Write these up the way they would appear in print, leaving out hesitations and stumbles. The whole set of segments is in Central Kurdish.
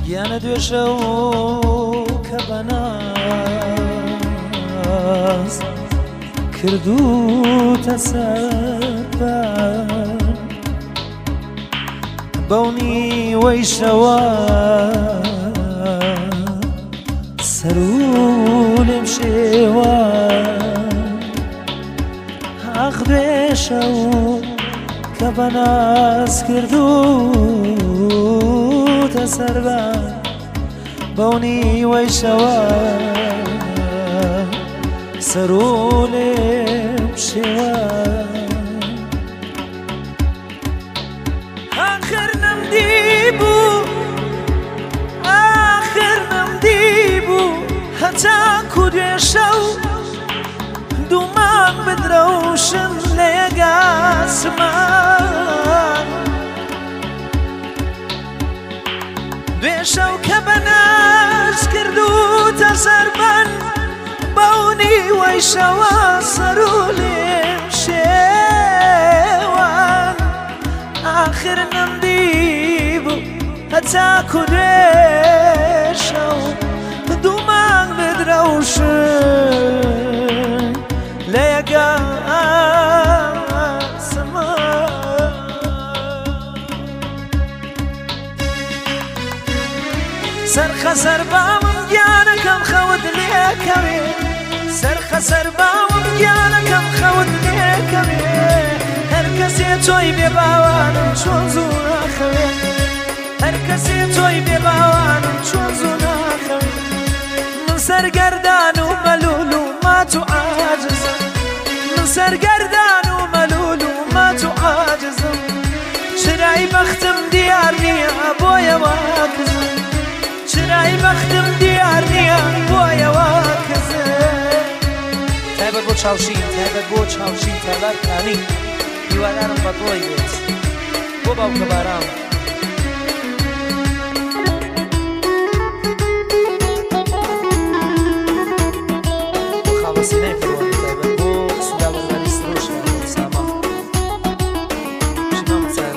گیانە دوێژە و کە بەناز کردوتە سەربان بەونی وەی شەوە سەر و لێم شێوە ئاخ دوێشە و کە بەناز کردوتە سەربان بەونی وەی شەوە سەر و لێم شێوە آخر نەمدیبوو هەتاکو دوێشە و دوومان بدرەوشن لە یەگاسمان دوێشە و کە بەناز کردوتە سەربان بەونی وەی شەوە سەر و لێم شێوان آخر نەمدیبوو هەتاکو دوێشە و دوومان بدرەوشن لە یەگاسمان سەرخەسەر بامم گیانەکەم خەوت لێکەوێ سەرخەسەر بامم گیانەکەم خەوت لێکەوێ هەر کەسێ تۆی بێ باوانم چۆن زوو ناخەوێ هەر کەسێ تۆی بێ باوانم چۆن زوو ناخەوێ من سەرگەردان و مەلول و مات و عاجزم من سەرگەردان و مەلول و مات و عاجزم چرای بەختم دیار نییە بۆیەوە کزم چرای بەختم دیار نییە بۆیەوە کزم تایبەت بۆ چاوشین تایبەت بۆ چاوشین تەلارکانی هیوادارم بە دڵی بێت بۆ باوکە بارام بۆ خاڵەسینەی فڕوانی تایبەت بۆ سودا بەزاری سرۆش ساما ژنۆ مچان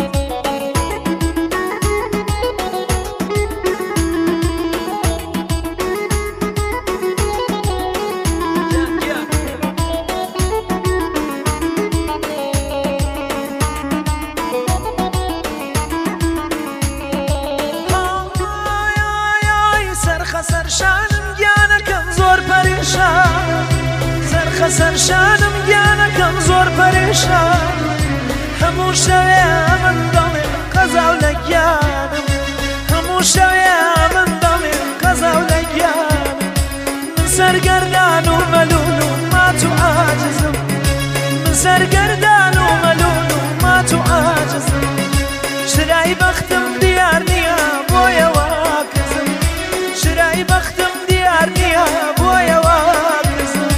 سەرخەسەرشانم گیانەکەم زۆر پەریشان سەرخەسەرشانم گیانەکەم زۆر پەریشان هەموو شەوێ من دڵێم قەزاو لە گیانم هەموو شەوێ من دڵێم قەزاو لە گیانم من سەرگەردان و مەلول و مات و عاجزم من سەرگەردان و مەلول و مات و عاجزم شرای بەختم دیار نییە بۆیەوە کەزم شرای بەختم دیار نییە بۆیەوە کەزم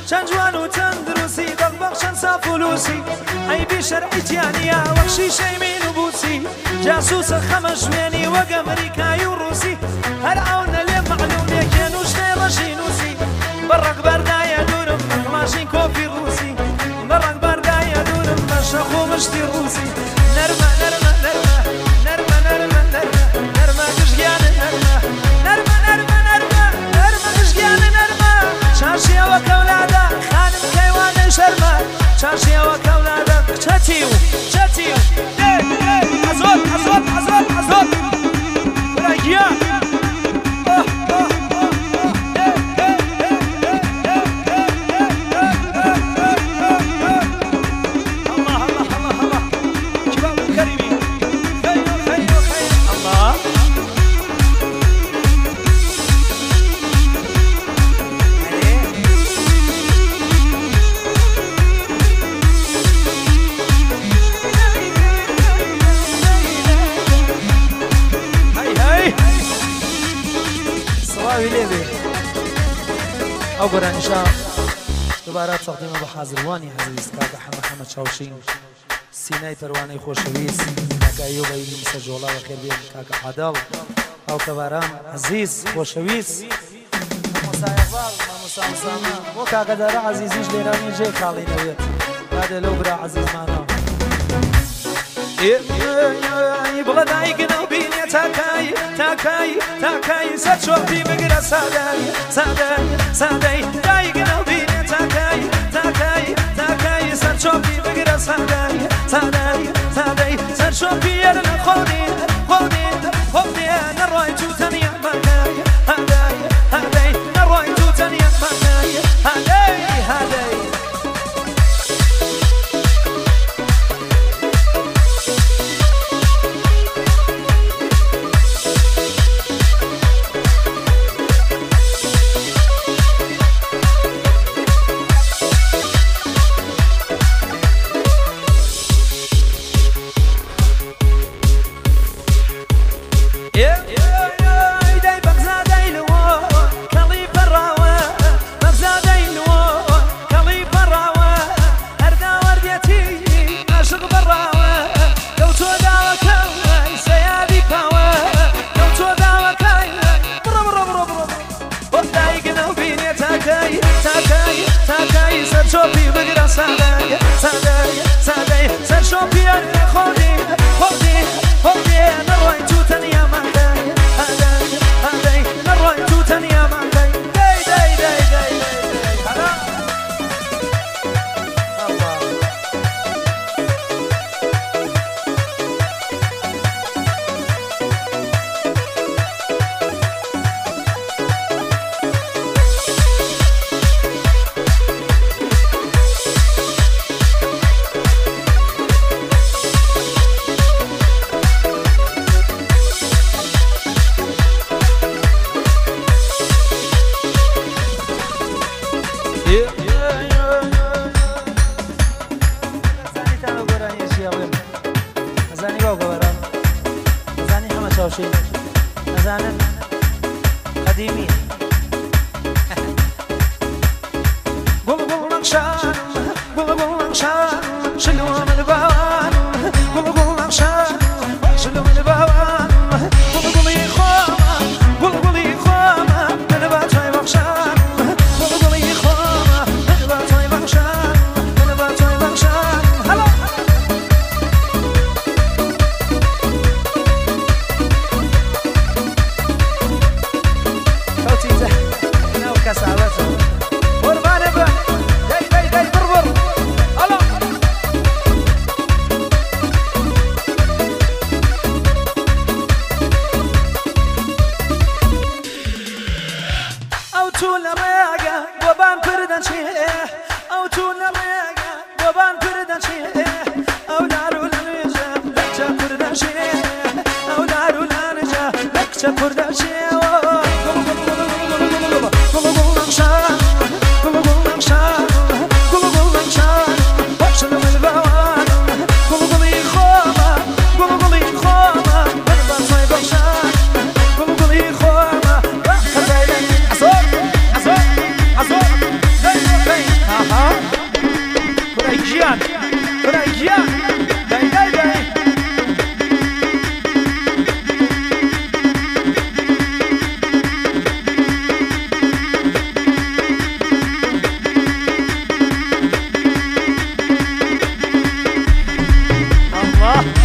چەند جوان و تەندروستی دڵبەخشەن سافلوسی عەیبی شەرعیتیانە وەک شیشەی مین و بووسی جاسووسە خەمە شوێنی وەک ئەمریکای و ڕووسی هەر ئەوە لێ مەعلومێکێن و شتێ ڕەشی نووسی بەڕەک بەردایە دوورم ماشین کۆپی ڕووسی بەڕەک بەردایە دوورم بە شەخ و مشتی ڕووسی نەرمە نەرمە نەرمە نەرمە نەرمە نەرمە نەرمە گشتیانە نەرمە نەرمە نەرمە نەرمە نەرمە گشتیانە نەرمە چارشیەوە کەولادە خانم کەیوانە شەرمە چارشیەوە کەولادە چەتی و چەتی و حەزۆت حەزۆت حەزۆت حەزۆت وەرەگیان ئەو گۆرانیشە دووبارە تەقدیمە بە حازروانی عەزیز کاکە حەمەد چاوشین سینای پەروانەی خۆشەویست کاکە ئەیوب ئەیوبی سەرجۆڵا بەخێر بێن کاکە عادڵ ئەو کەباران عەزیز خۆشەویست مامۆستا ئوسامە بۆ کاکە دارە عەزیزیش لێرانی جێ کاڵینەوێت کادێ لەو برا عەزیزمانە بڵە دایکنە و بینێ تاکایی تاکایی تاکایی سەر چۆپی بگرە سادایی سادایی سادەی دایکنە و بینێ تاکایی تاکایی تاکایی سەر چۆپی بگرە سادایی سادایی سادەی سەر چۆپی یەر لە خۆنی خۆنی خۆنی نەڕۆی تو تەنیا مەکای هەدای هەدەی نەڕۆی تو تەنیا مەکای هەدەی هەدەی الله